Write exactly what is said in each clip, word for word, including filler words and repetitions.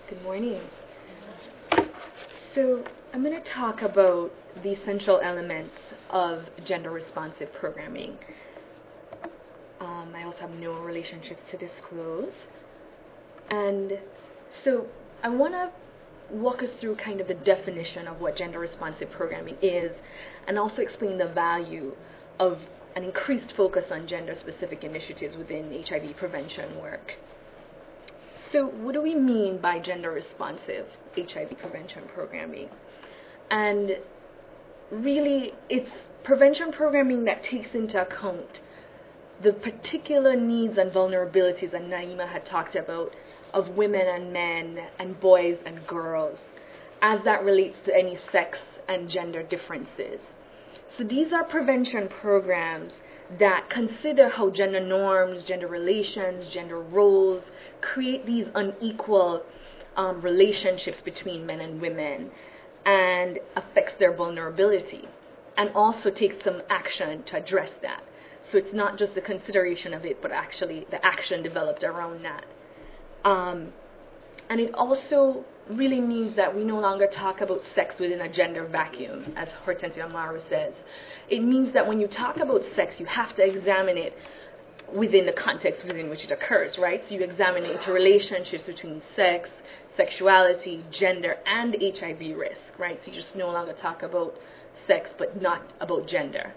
Good morning. So I'm going to talk about the essential elements of gender-responsive programming. Um, I also have no relationships to disclose. And so I want to walk us through kind of the definition of what gender-responsive programming is, and also explain the value of an increased focus on gender-specific initiatives within H I V prevention work. So what do we mean by gender-responsive H I V prevention programming? And really, it's prevention programming that takes into account the particular needs and vulnerabilities that Naima had talked about of women and men and boys and girls as that relates to any sex and gender differences. So these are prevention programs that consider how gender norms, gender relations, gender roles create these unequal um, relationships between men and women and affects their vulnerability, and also takes some action to address that. So it's not just the consideration of it, but actually the action developed around that. Um, and it also really means that we no longer talk about sex within a gender vacuum, as Hortensia Amaro says. It means that when you talk about sex, you have to examine it within the context within which it occurs, right? So you examine it into relationships between sex, sexuality, gender, and H I V risk, right? So you just no longer talk about sex, but not about gender.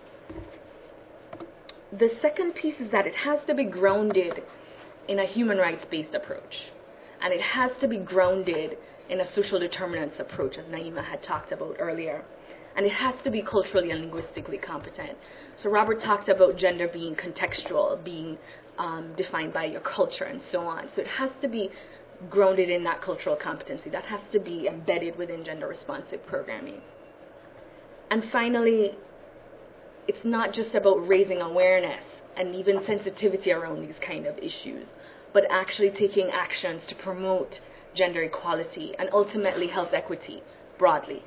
The second piece is that it has to be grounded in a human rights-based approach. And it has to be grounded in a social determinants approach, as Naima had talked about earlier. And it has to be culturally and linguistically competent. So Robert talked about gender being contextual, being um, defined by your culture and so on. So it has to be grounded in that cultural competency. That has to be embedded within gender-responsive programming. And finally, it's not just about raising awareness and even sensitivity around these kind of issues, but actually taking actions to promote gender equality and ultimately health equity broadly.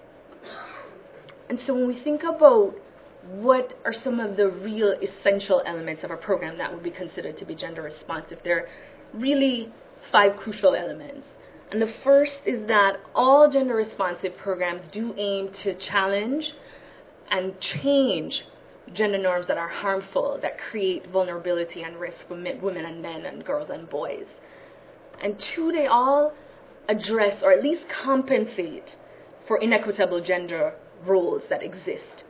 And so when we think about what are some of the real essential elements of a program that would be considered to be gender responsive, there are really five crucial elements. And the first is that all gender responsive programs do aim to challenge and change gender norms that are harmful, that create vulnerability and risk for men, women and men and girls and boys. And two, they all address or at least compensate for inequitable gender roles that exist.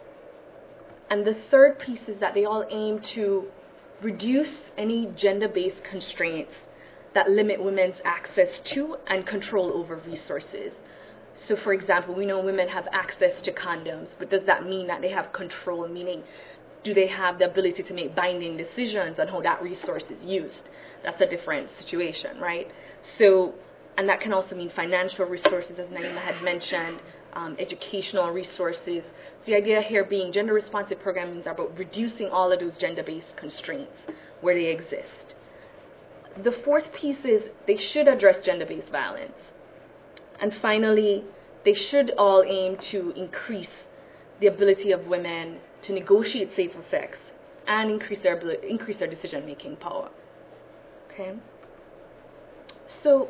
And the third piece is that they all aim to reduce any gender-based constraints that limit women's access to and control over resources. So, for example, we know women have access to condoms, but does that mean that they have control? Meaning, do they have the ability to make binding decisions on how that resource is used? That's a different situation, right? So, and that can also mean financial resources, as Naima had mentioned, um, educational resources. The idea here being gender-responsive programming is about reducing all of those gender-based constraints where they exist. The fourth piece is they should address gender-based violence. And finally, they should all aim to increase the ability of women to negotiate safer sex and increase their ability, increase their decision-making power. Okay? So,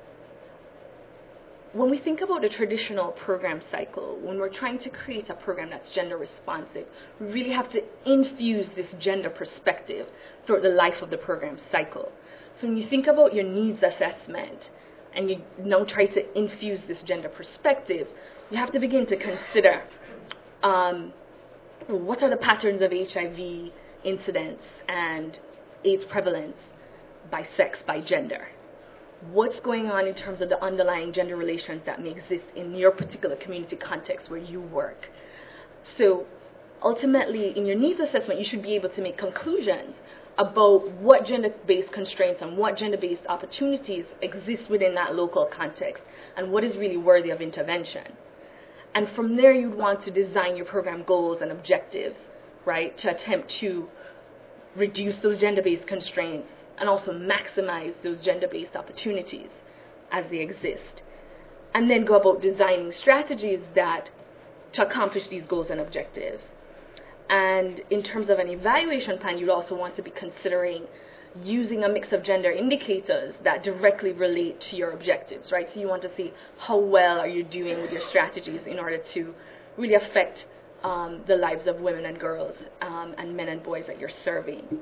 when we think about the traditional program cycle, when we're trying to create a program that's gender responsive, we really have to infuse this gender perspective throughout the life of the program cycle. So when you think about your needs assessment, and you now try to infuse this gender perspective, you have to begin to consider um, what are the patterns of H I V incidence and AIDS prevalence by sex, by gender. What's going on in terms of the underlying gender relations that may exist in your particular community context where you work. So ultimately, in your needs assessment, you should be able to make conclusions about what gender-based constraints and what gender-based opportunities exist within that local context and what is really worthy of intervention. And from there, you'd want to design your program goals and objectives, right, to attempt to reduce those gender-based constraints and also maximize those gender-based opportunities as they exist. And then go about designing strategies that to accomplish these goals and objectives. And in terms of an evaluation plan, you'd also want to be considering using a mix of gender indicators that directly relate to your objectives, right? So you want to see how well are you doing with your strategies in order to really affect um, the lives of women and girls um, and men and boys that you're serving.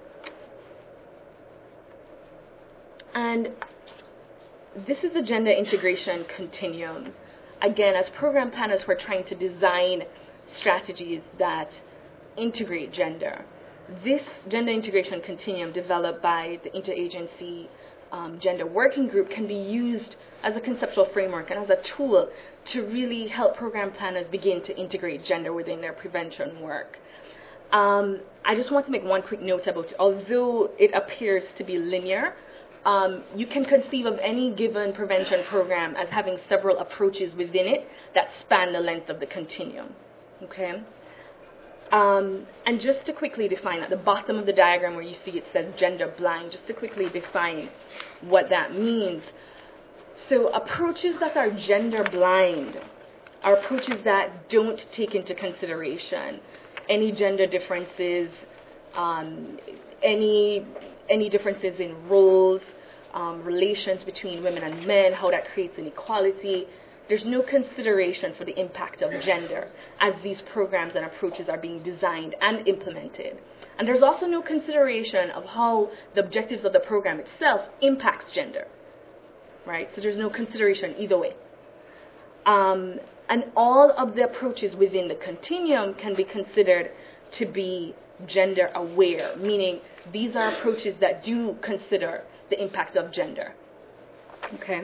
And this is the gender integration continuum. Again, as program planners, we're trying to design strategies that integrate gender. This gender integration continuum developed by the Interagency um, Gender Working Group can be used as a conceptual framework and as a tool to really help program planners begin to integrate gender within their prevention work. Um, I just want to make one quick note about it. Although it appears to be linear, um, you can conceive of any given prevention program as having several approaches within it that span the length of the continuum. Okay? Um, and just to quickly define, at the bottom of the diagram where you see it says gender blind, just to quickly define what that means. So approaches that are gender blind are approaches that don't take into consideration any gender differences, um, any, any differences in roles, um, relations between women and men, how that creates inequality. There's no consideration for the impact of gender as these programs and approaches are being designed and implemented. And there's also no consideration of how the objectives of the program itself impacts gender, right? So there's no consideration either way. Um, and all of the approaches within the continuum can be considered to be gender aware, meaning these are approaches that do consider the impact of gender. Okay?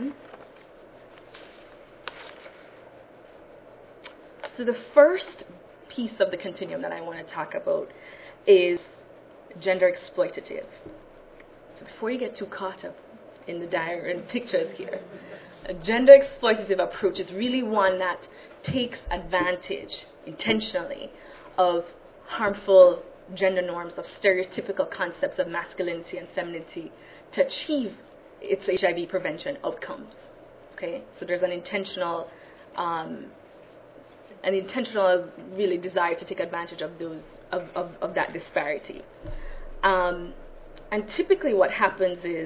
So the first piece of the continuum that I want to talk about is gender exploitative. So before you get too caught up in the diagram and pictures here, a gender exploitative approach is really one that takes advantage intentionally of harmful gender norms, of stereotypical concepts of masculinity and femininity to achieve its H I V prevention outcomes. Okay, so there's an intentional um, an intentional really desire to take advantage of those of, of, of that disparity. Um, and typically what happens is,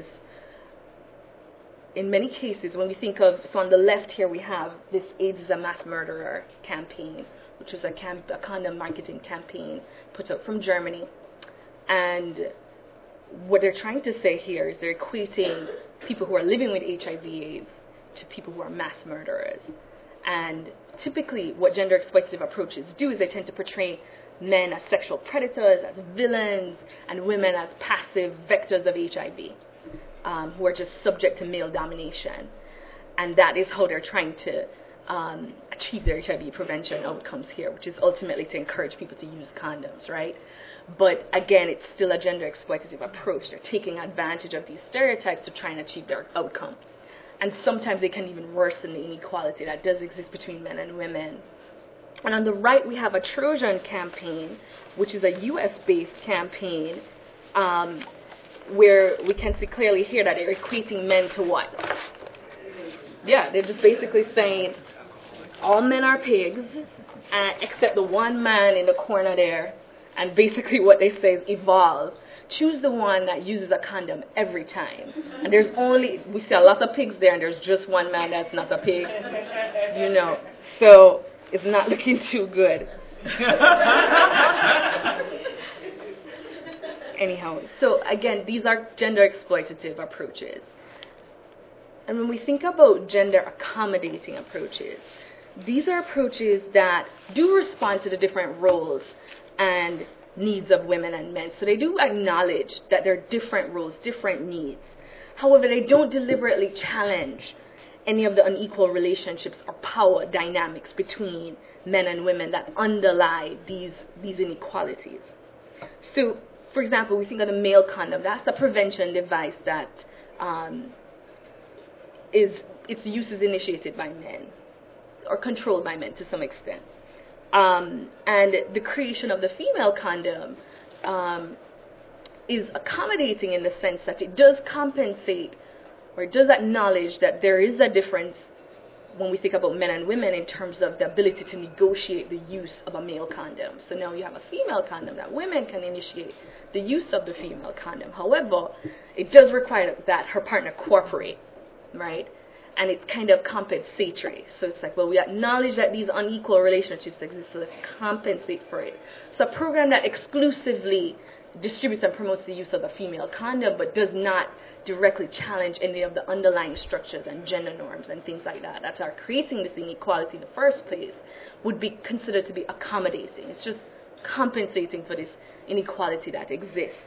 in many cases, when we think of, so on the left here we have this AIDS is a Mass Murderer campaign, which is a, camp, a condom marketing campaign put out from Germany. And what they're trying to say here is they're equating people who are living with H I V AIDS to people who are mass murderers. And typically what gender exploitative approaches do is they tend to portray men as sexual predators, as villains, and women as passive vectors of H I V, um, who are just subject to male domination. And that is how they're trying to um, achieve their H I V prevention outcomes here, which is ultimately to encourage people to use condoms, right? But again, it's still a gender exploitative approach. They're taking advantage of these stereotypes to try and achieve their outcome. And sometimes they can even worsen the inequality that does exist between men and women. And on the right, we have a Trojan campaign, which is a U S-based campaign, um, where we can see clearly here that they're equating men to what? Yeah, they're just basically saying all men are pigs, uh, except the one man in the corner there. And basically what they say is evolve. Choose the one that uses a condom every time. And there's only, we see a lot of pigs there, and there's just one man that's not a pig, you know. So it's not looking too good. Anyhow, so again, these are gender exploitative approaches. And when we think about gender accommodating approaches, these are approaches that do respond to the different roles and needs of women and men. So they do acknowledge that there are different roles, different needs. However, they don't deliberately challenge any of the unequal relationships or power dynamics between men and women that underlie these, these inequalities. So, for example, we think of the male condom. That's a prevention device that um, is, its use is initiated by men or controlled by men to some extent. Um, and the creation of the female condom um, is accommodating in the sense that it does compensate or it does acknowledge that there is a difference when we think about men and women in terms of the ability to negotiate the use of a male condom. So now you have a female condom that women can initiate the use of the female condom. However, it does require that her partner cooperate, right? And it's kind of compensatory. So it's like, well, we acknowledge that these unequal relationships exist, so let's compensate for it. So a program that exclusively distributes and promotes the use of the female condom, but does not directly challenge any of the underlying structures and gender norms and things like that that are creating this inequality in the first place, would be considered to be accommodating. It's just compensating for this inequality that exists.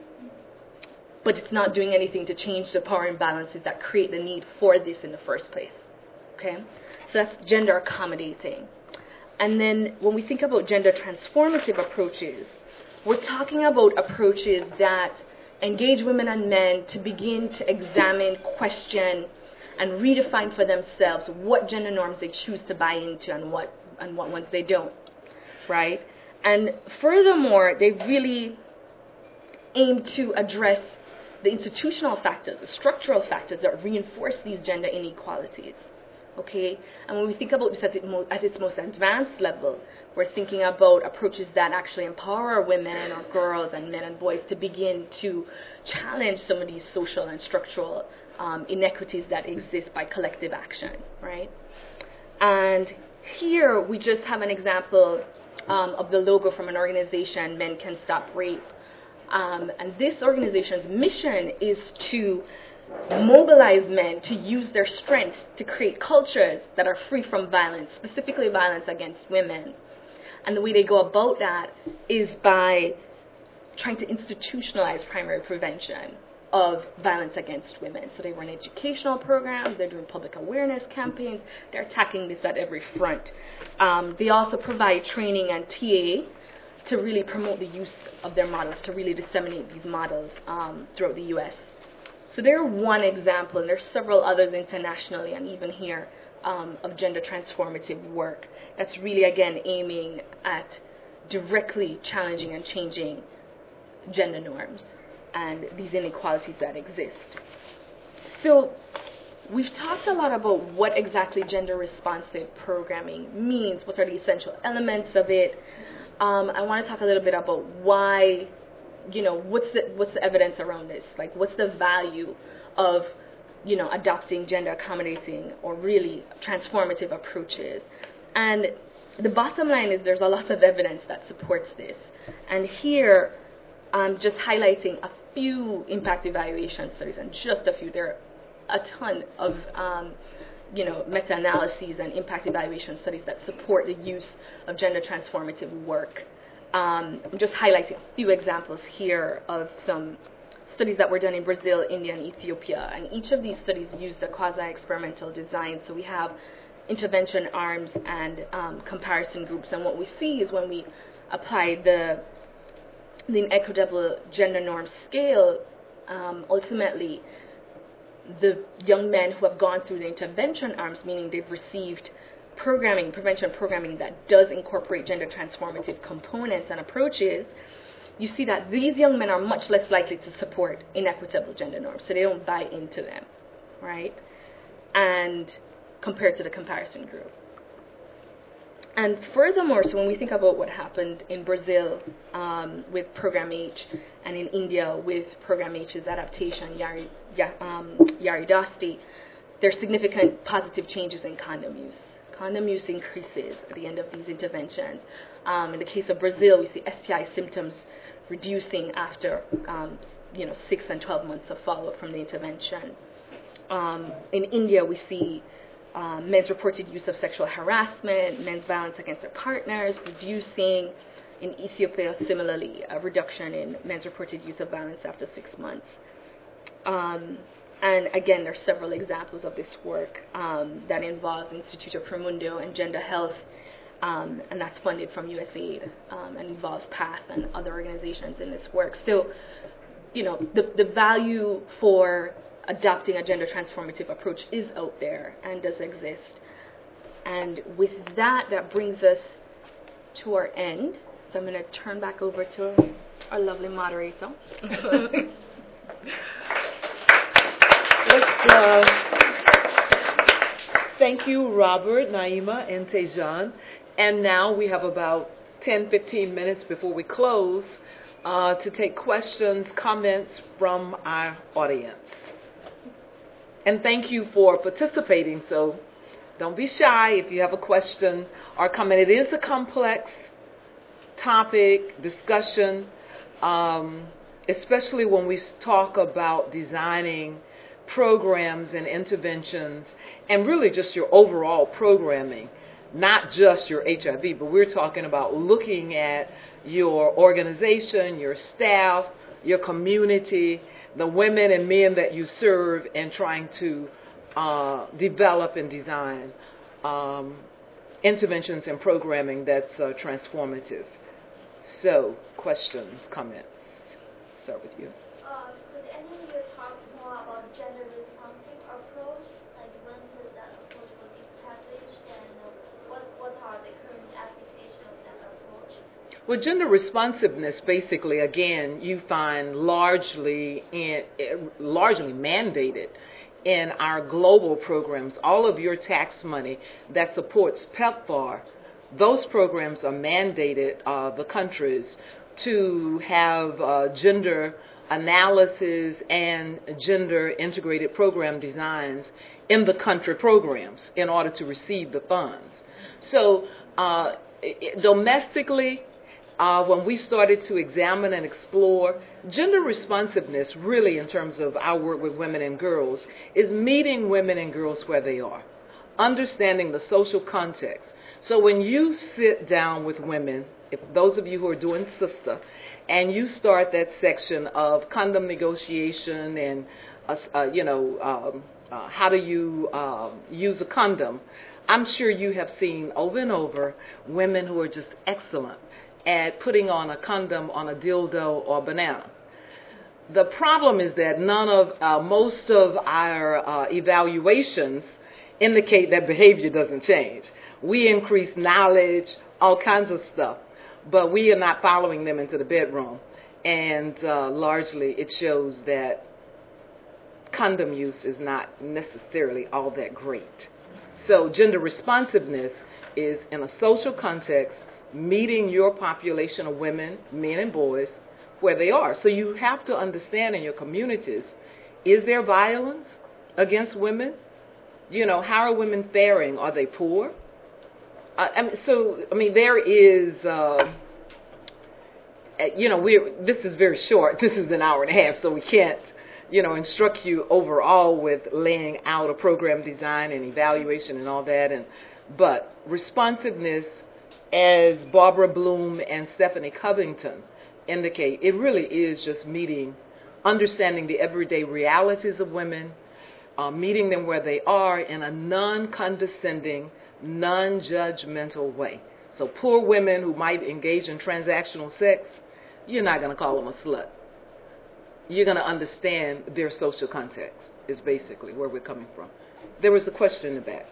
But it's not doing anything to change the power imbalances that create the need for this in the first place. Okay? So that's gender accommodating. And then when we think about gender transformative approaches, we're talking about approaches that engage women and men to begin to examine, question, and redefine for themselves what gender norms they choose to buy into and what and what ones they don't, right? And furthermore, they really aim to address the institutional factors, the structural factors that reinforce these gender inequalities. Okay, and when we think about this at, it mo- at its most advanced level, we're thinking about approaches that actually empower women or girls and men and boys to begin to challenge some of these social and structural um, inequities that exist by collective action, right? And here we just have an example um, of the logo from an organization, Men Can Stop Rape. Um, and this organization's mission is to mobilize men to use their strengths to create cultures that are free from violence, specifically violence against women. And the way they go about that is by trying to institutionalize primary prevention of violence against women. So they run educational programs, they're doing public awareness campaigns, they're attacking this at every front. Um, they also provide training and T A to really promote the use of their models, to really disseminate these models um, throughout the U S. So they're one example, and there's several others internationally and even here um, of gender transformative work that's really, again, aiming at directly challenging and changing gender norms and these inequalities that exist. So we've talked a lot about what exactly gender responsive programming means, what are the essential elements of it. Um, I want to talk a little bit about why, you know, what's the what's the evidence around this? Like, what's the value of, you know, adopting gender accommodating or really transformative approaches? And the bottom line is there's a lot of evidence that supports this. And here, I'm just highlighting a few impact evaluation studies, and just a few. There are a ton of, um, you know, meta-analyses and impact evaluation studies that support the use of gender transformative work. Um, I'm just highlighting a few examples here of some studies that were done in Brazil, India, and Ethiopia. And each of these studies used a quasi-experimental design. So we have intervention arms and um, comparison groups. And what we see is when we apply the, the inequitable gender norm scale, um, ultimately the young men who have gone through the intervention arms, meaning they've received programming, prevention programming that does incorporate gender transformative components and approaches, you see that these young men are much less likely to support inequitable gender norms, so they don't buy into them, right? And compared to the comparison group. And furthermore, so when we think about what happened in Brazil um, with Program H, and in India with Program H's adaptation, Yari, um, Yaridasti, there's significant positive changes in condom use. Condom use increases at the end of these interventions. Um, in the case of Brazil, we see S T I symptoms reducing after um, you know, six and twelve months of follow-up from the intervention. Um, in India, we see um, men's reported use of sexual harassment, men's violence against their partners reducing. In Ethiopia, similarly, a reduction in men's reported use of violence after six months. Um, And again, there's several examples of this work um, that involves Instituto Promundo and Gender Health, um, and that's funded from U S A I D, um, and involves PATH and other organizations in this work. So, you know, the, the value for adopting a gender transformative approach is out there and does exist. And with that, that brings us to our end. So I'm going to turn back over to our lovely moderator. Let's, uh, thank thank you, Robert, Naima, and Tejan. And now we have about ten, fifteen minutes before we close uh, to take questions, comments from our audience. And thank you for participating. So don't be shy if you have a question or comment. It is a complex topic, discussion, um, especially when we talk about designing programs and interventions and really just your overall programming, not just your H I V, but we're talking about looking at your organization, your staff, your community, the women and men that you serve, and trying to uh, develop and design um, interventions and programming that's uh, transformative. So, questions, comments? Start with you. Uh, could any of you talk more about gender responsive approach? Like when does that approach will be established, and uh, what what are the current applications of that approach? Well, gender responsiveness, basically, again, you find largely in largely mandated in our global programs. All of your tax money that supports PEPFAR, those programs are mandated, uh, the countries, to have uh, gender analysis and gender integrated program designs in the country programs in order to receive the funds. So uh, domestically, uh, when we started to examine and explore gender responsiveness, really in terms of our work with women and girls, is meeting women and girls where they are, understanding the social context. So when you sit down with women, if those of you who are doing sister, and you start that section of condom negotiation and, uh, uh, you know, um, uh, how do you uh, use a condom, I'm sure you have seen over and over women who are just excellent at putting on a condom on a dildo or banana. The problem is that none of, uh, most of our uh, evaluations indicate that behavior doesn't change. We increase knowledge, all kinds of stuff, but we are not following them into the bedroom. And uh, largely it shows that condom use is not necessarily all that great. So gender responsiveness is in a social context, meeting your population of women, men and boys, where they are. So you have to understand in your communities, is there violence against women? You know, how are women faring? Are they poor? Uh, I mean, so, I mean, there is, uh, you know, we're, this is very short. This is an hour and a half, so we can't, you know, instruct you overall with laying out a program design and evaluation and all that. And but responsiveness, as Barbara Bloom and Stephanie Covington indicate, it really is just meeting, understanding the everyday realities of women, uh, meeting them where they are in a non-condescending, non-judgmental way. So poor women who might engage in transactional sex, you're not going to call them a slut. You're going to understand their social context is basically where we're coming from. There was a question in the back.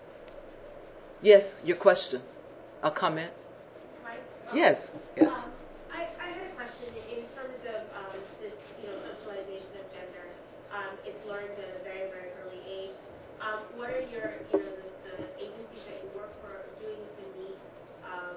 Yes, your question. A comment? Right. Yes. Yes. Um, I, I had a question in terms of um, this, you know, socialization of gender. Um, it's learned at a very, very early age. Um, what are your, you know, the, the agencies that you work for doing to meet um,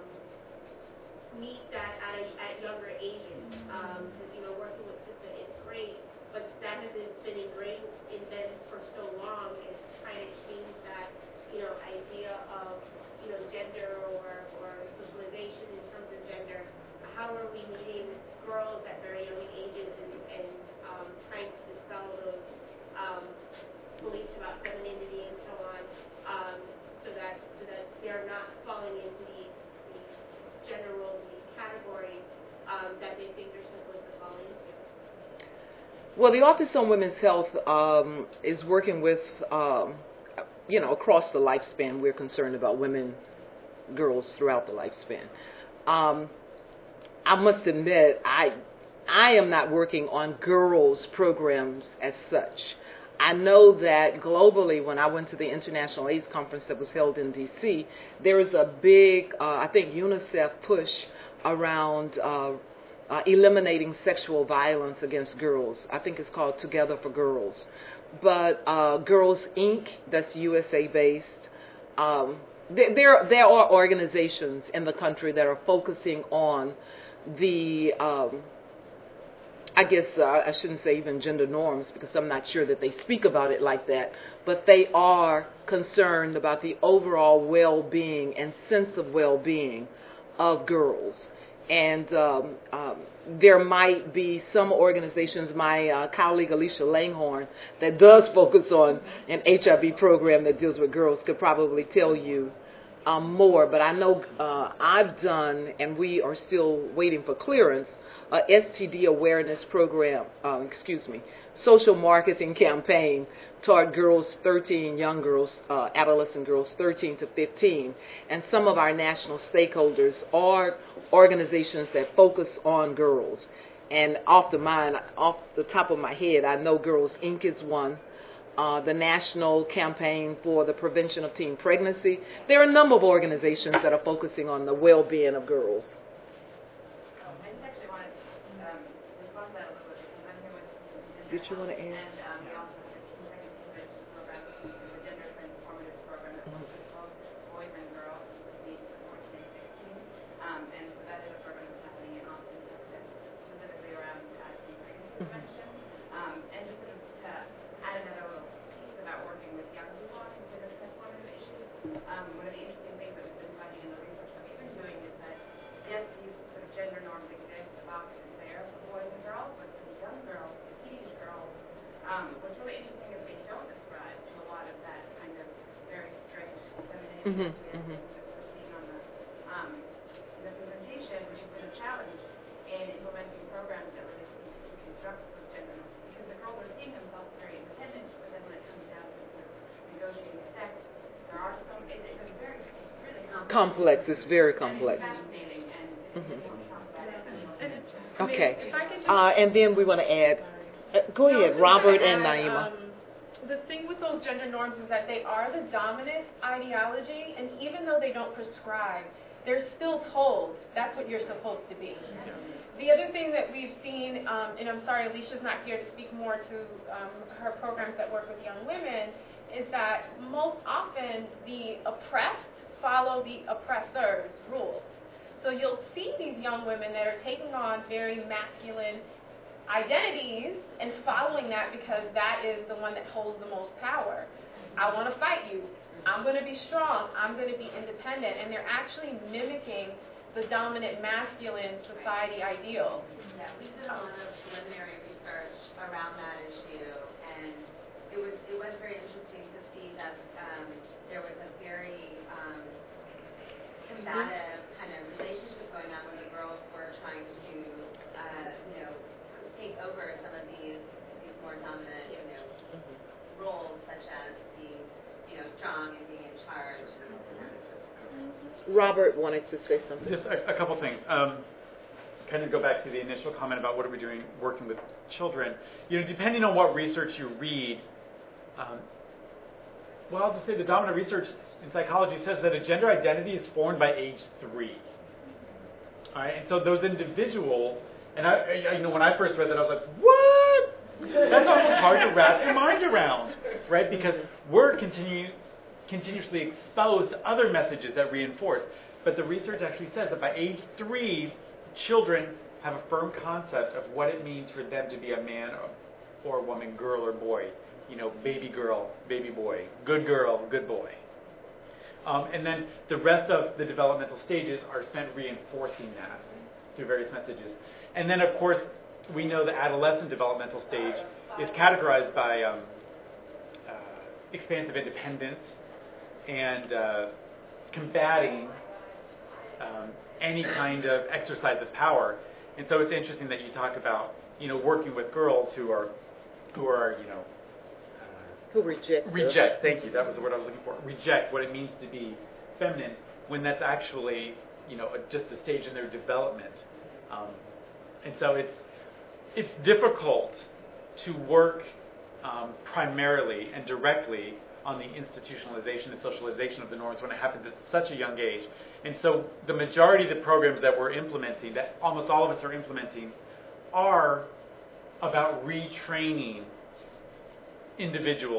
meet that at, a, at younger ages? Because um, you know, working with SISA is great, but that has been ingrained in them for so long. It's kind of changed that, you know, idea of, you know, gender or, or socialization in terms of gender. How are we meeting girls at very young ages and, and um, trying to dispel those um, beliefs about femininity and so on, um, so that so that they're not falling into these, these gender roles, these categories um, that they think they're supposed to fall into? Well, the Office on Women's Health um, is working with, um, you know, across the lifespan. We're concerned about women, girls throughout the lifespan. Um, I must admit, I I am not working on girls' programs as such. I know that globally, when I went to the International AIDS Conference that was held in D C, there is a big, uh, I think, UNICEF push around uh, uh, eliminating sexual violence against girls. I think it's called Together for Girls. But uh, Girls Incorporated, that's U S A-based, um, there, there there are organizations in the country that are focusing on the um, I guess uh, I shouldn't say even gender norms, because I'm not sure that they speak about it like that, but they are concerned about the overall well-being and sense of well-being of girls. And um, um, there might be some organizations, my uh, colleague Alicia Langhorne, that does focus on an H I V program that deals with girls, could probably tell you um, more. But I know uh, I've done, and we are still waiting for clearance, a S T D awareness program, uh, excuse me, social marketing campaign toward girls thirteen, young girls, uh, adolescent girls thirteen to fifteen. And some of our national stakeholders are organizations that focus on girls. And off the mind, off the top of my head, I know Girls Incorporated is one. Uh, the National Campaign for the Prevention of Teen Pregnancy. There are a number of organizations that are focusing on the well-being of girls. Did you want to add? And um, we also have a teen pregnancy prevention program, which is a gender transformative program that focuses both boys and girls ages fourteen and sixteen. Um, and so that is a program that's happening in Austin, Texas, specifically around uh, teen pregnancy prevention. Um, and just sort of to add another little piece about working with young people on gender transformative issues, um, one of the interesting things that we've been finding in the research that we've been doing is that, yes, these sort of gender norms exist, the box is there for boys and girls, but for the young girls, teenage girls, um, what's really interesting is they don't describe to a lot of that kind of very strict femininity Mm-hmm, that mm-hmm. we're seeing on the um, representation, which has been a challenge in implementing programs that really construct those gender norms, because the girls are seeing themselves very independent, but then when it comes down to sort of negotiating sex, there are some, it, it's a very, it's really complex. Complex. It's very complex. And it's fascinating, and it's Mhm. important to talk about it. And Okay. If I could just, Uh, and then we want to add, uh, go No, I was ahead, just Robert gonna and add, Naima. Um, the thing with those gender norms is that they are the dominant ideology, and even though they don't prescribe, they're still told that's what you're supposed to be. The other thing that we've seen, um, and I'm sorry, Alicia's not here to speak more to um, her programs that work with young women, is that most often the oppressed follow the oppressor's rules. So you'll see these young women that are taking on very masculine identities and following that because that is the one that holds the most power. I want to fight you. I'm going to be strong. I'm going to be independent. And they're actually mimicking the dominant masculine society ideal. Yeah, we did a lot of preliminary research around that issue, and it was it was very interesting to see that um, there was a very um, combative kind of relationship going on when the girls were trying to, uh, you know, take over some of these these more dominant, you know, roles, such as being, you know, strong and being in charge. Robert wanted to say something. Just a, a couple things. Um, kind of go back to the initial comment about what are we doing working with children. You know, depending on what research you read, um, well, I'll just say the dominant research in psychology says that a gender identity is formed by age three. All right, and so those individuals, and I, I, you know, when I first read that, I was like, what? That's almost hard to wrap your mind around, right? Because we're continuing. continuously exposed to other messages that reinforce. But the research actually says that by age three, children have a firm concept of what it means for them to be a man or a woman, girl or boy. You know, baby girl, baby boy, good girl, good boy. Um, and then the rest of the developmental stages are spent reinforcing that through various messages. And then, of course, we know the adolescent developmental stage is categorized by um, uh, expansive independence and uh, combating um, any kind of exercise of power. And so it's interesting that you talk about, you know, working with girls who are, who are, you know, uh, Who reject? reject. Thank you. That was the word I was looking for. Reject what it means to be feminine, when that's actually, you know, a, just a stage in their development. Um, and so it's it's difficult to work um, primarily and directly on the institutionalization and socialization of the norms when it happens at such a young age. And so the majority of the programs that we're implementing, that almost all of us are implementing, are about retraining individuals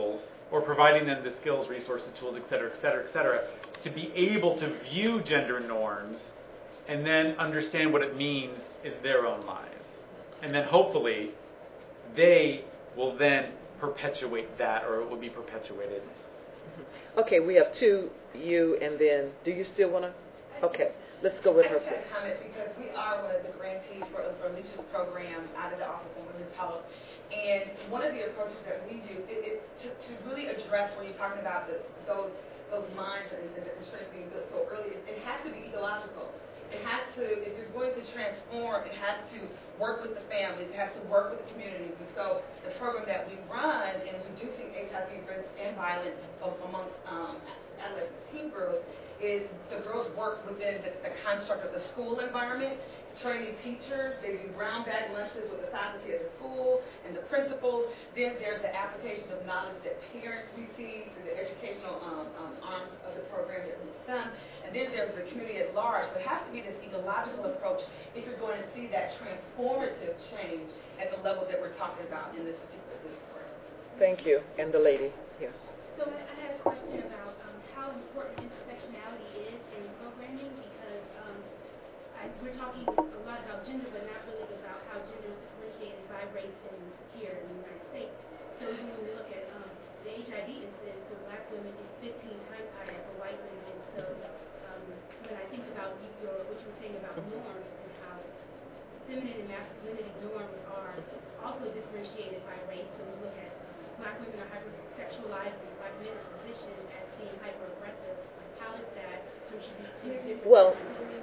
or providing them the skills, resources, tools, et cetera, et cetera, et cetera, to be able to view gender norms and then understand what it means in their own lives. And then hopefully they will then perpetuate that, or it will be perpetuated. Okay, we have two, you, and then, do you still want to? Okay, let's go with her I just had first. a comment because we are one of the grantees for, for Alicia's program out of the Office of Women's Health. And one of the approaches that we use is, is to, to really address when you're talking about the, those those minds and the restraints being built so early, it, it has to be ecological. It has to, if you're going to transform, it has to work with the families, it has to work with the communities. And so the program that we run in reducing H I V risk and violence amongst um, adolescent teen girls is the girls work within the, the construct of the school environment, training teachers. They do brown bag lunches with the faculty of the school and the principals. Then there's the application of knowledge that parents receive through the educational um, um, arms of the program that we've done. And then there's the community at large. So it has to be this ecological approach if you're going to see that transformative change at the level that we're talking about in this particular discourse. Thank you. And the lady here. So I I had a question about um, how important intersectionality is in programming, because um, I, we're talking a lot about gender, but not really about how gender is differentiated by race in here in the United States. So even when we look at um, the H I V incidence for black women is fifteen times higher for white women. So um, when I think about you, your, what you were saying about norms and how feminine and masculinity norms are also differentiated by race, so we look at black women are hypersexualized and black men are positioned as being hyper-aggressive. How does that contribute to different... Well,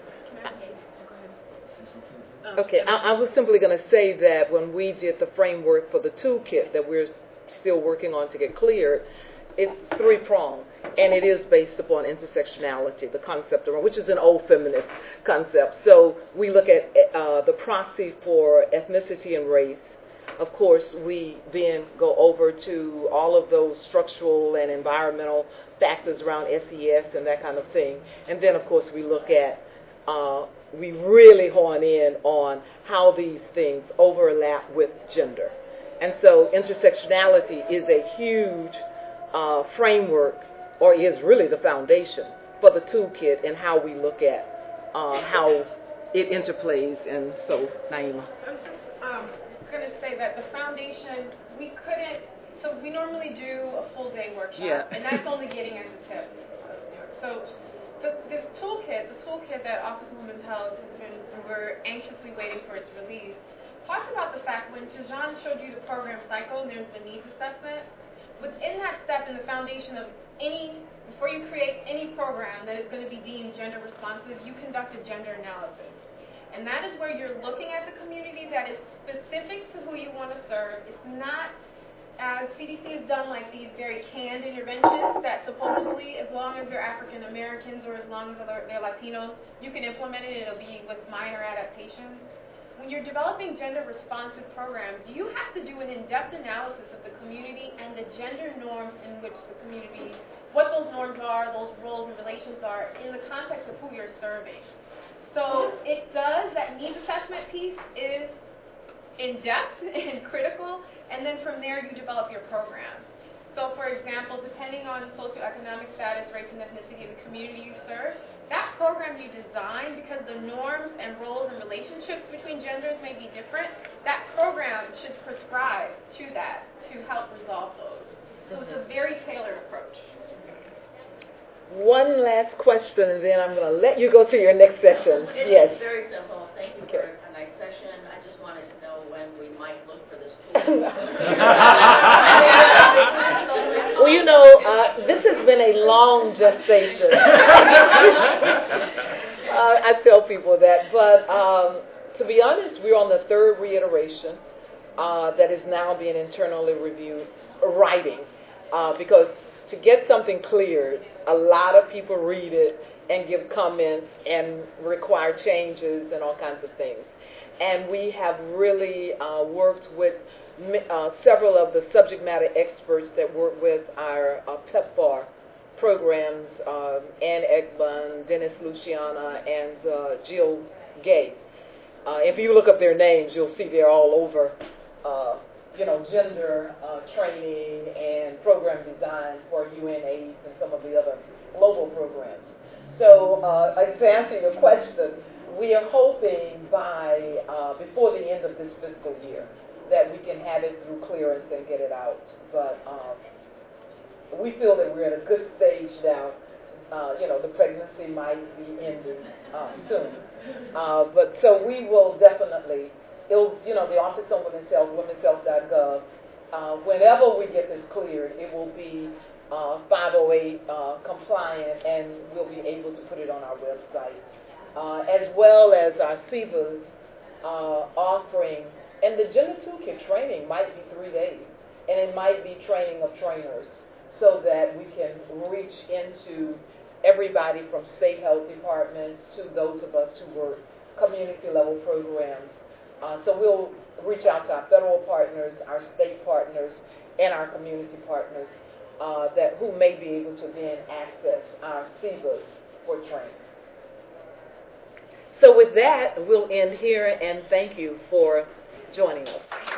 okay, I, I was simply going to say that when we did the framework for the toolkit that we're still working on to get cleared, it's three-pronged, and it is based upon intersectionality, the concept of, which is an old feminist concept. So we look at uh, the proxy for ethnicity and race. Of course, we then go over to all of those structural and environmental factors around S E S and that kind of thing. And then, of course, we look at, uh, we really hone in on how these things overlap with gender. And so intersectionality is a huge uh, framework, or is really the foundation for the toolkit and how we look at uh, how it interplays. And so, Naima. I'm just, um, going to say that the foundation, we couldn't, so we normally do a full day workshop, yeah. and that's only getting at the tip. So the, this toolkit, the toolkit that Office of Women's Health has been, we're anxiously waiting for its release, talks about the fact when Tijan showed you the program cycle, and there's the needs assessment, within that step in the foundation of any, before you create any program that is going to be deemed gender responsive, you conduct a gender analysis. And that is where you're looking at the community that is specific to who you want to serve. It's not, as C D C has done, like these very canned interventions that supposedly, as long as they're African Americans or as long as they're, they're Latinos, you can implement it and it'll be with minor adaptations. When you're developing gender responsive programs, you have to do an in-depth analysis of the community and the gender norms in which the community, what those norms are, those roles and relations are in the context of who you're serving. So it does, that needs assessment piece is in-depth and critical, and then from there you develop your program. So for example, depending on socioeconomic status, race, and ethnicity of the community you serve, that program you design, because the norms and roles and relationships between genders may be different, that program should prescribe to that to help resolve those. So it's a very tailored approach. One last question, and then I'm going to let you go to your next session. It yes. It's very simple. Thank you okay. for tonight's session. I just wanted to know when we might look for this tool. Well, you know, uh, this has been a long gestation. uh, I tell people that. But um, to be honest, we're on the third reiteration uh, that is now being internally reviewed, writing, uh, because to get something cleared, a lot of people read it and give comments and require changes and all kinds of things. And we have really uh, worked with uh, several of the subject matter experts that work with our uh, PEPFAR programs, um, Ann Egbun, Dennis Luciana, and uh, Jill Gay. Uh, if you look up their names, you'll see they're all over uh, you know, gender uh, training and program design for U N AIDS and some of the other global programs. So uh, to answer your question, we are hoping by uh, before the end of this fiscal year that we can have it through clearance and get it out. But um, we feel that we're at a good stage now. Uh, you know, the pregnancy might be ending uh, soon. Uh, but so we will definitely, it'll, you know, the Office on Women's Health, women's health dot gov, uh, whenever we get this cleared, it will be uh, five oh eight uh, compliant, and we'll be able to put it on our website. Uh, as well as our C B As uh, offering, and the Gender Toolkit training might be three days, and it might be training of trainers so that we can reach into everybody from state health departments to those of us who work community level programs. Uh, so we'll reach out to our federal partners, our state partners, and our community partners uh, that who may be able to then access our C B As for training. So with that, we'll end here, and thank you for joining us.